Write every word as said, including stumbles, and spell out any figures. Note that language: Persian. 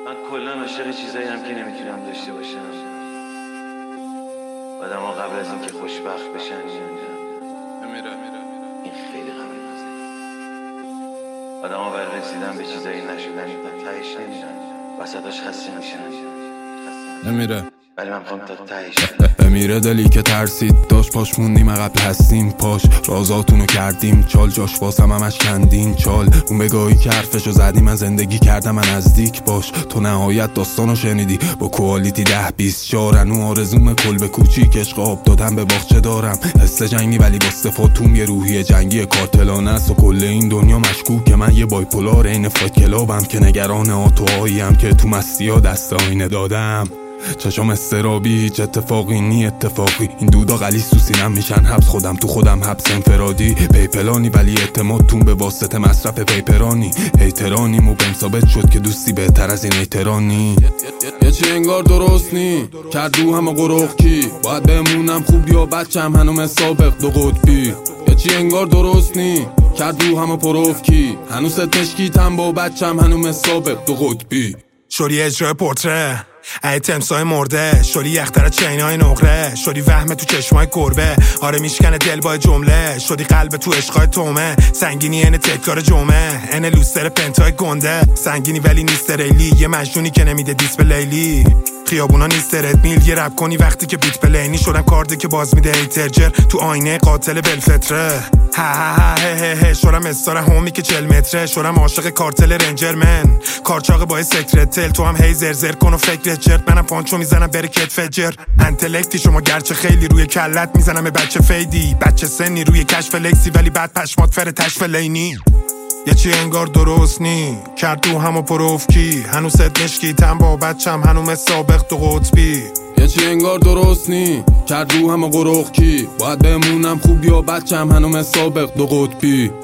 من کلا عاشق چیزایی هم که نمیتونم داشته باشم. آدم ها قبل از اینکه خوشبخت بشن میمیرن. این خیلی قبل نازه. آدم ها برای رسیدن به چیزایی نشدن تهش نمیرن، وسطاش خسته میشن نمیره، ولی من میخوام تا تهش بمیره دلی که ترسید داشت پاش موندیم عقب هستیم پاش رازاتونو کردیم چال جاش واسم همش کندین چال اون بگاهی که حرفشو زدی من زندگی کردم من نزدیک باش تو نهایت داستانو شنیدی با کوالیتی ده بیست شارن و آرزوم کلبه کوچیک عشق آب دادم به باغچه دارم حس جنگی ولی با صفاتون یه روحی جنگی کارتلانه است و کل این دنیا مشکوک که من یه بایپولار این فایت کلابم که نگران آتوهاییم که تو مستی دست آینه دادم چشم استرابی هیچ اتفاقی نی اتفاقی این دودا غلیظ تو سینم میشن حبس خودم تو خودم حبس انفرادی پیپلانی ولی اعتمادتون به واسطه مصرف پیپرانی هیترانیم و بهم ثابت شد که دوستی بهتر از این هیترانی یه چی انگار درست نی کرد رو همه قروخ کی باید بمونم خوب یا بچم هنوم سابق دو قطبی یه چی انگار درست نی کرد رو همه پروف کی هنوز تشکیتم با بچم هنوم سابق دو قطبی شوری اجرای پورتره ای تمسای مرده شوری یختره چینای نقره شوری وهم تو چشمای گربه آره میشکنه دل با جمله شدی قلب تو عشقای تومه سنگینی این تکرار جمعه این لوستر پنتای گنده سنگینی ولی نیست ریلی یه مجنونی که نمیده دیس به لیلی خیابونا نیست رد میل یه رپ کنی وقتی که بیت بلینی شدم کارده که باز میده ایترجر تو آینه قاتل بلفتره ها ها ها هه هه شدم استاره هومی که چل متره شدم عاشق کارتل رنجر من کارچاق با سکرتل تو هم هی زرزر کن و فکر چرت منم پانچو میزنم بره کت فجر انتلکتی شما گرچه خیلی روی کلت میزنم به بچه فیدی بچه سنی روی کشف لکسی ولی بعد پشمات فر تشف لینی یه چی انگار درست نی کرد تو همو پروف کی هنوز ست نشکیتم با بچم هنوم سابق دو قطبی یه چی انگار درست نی کرد رو همه قروخ کی باید بمونم خوب یا بچم هنوم سابق دو قطبی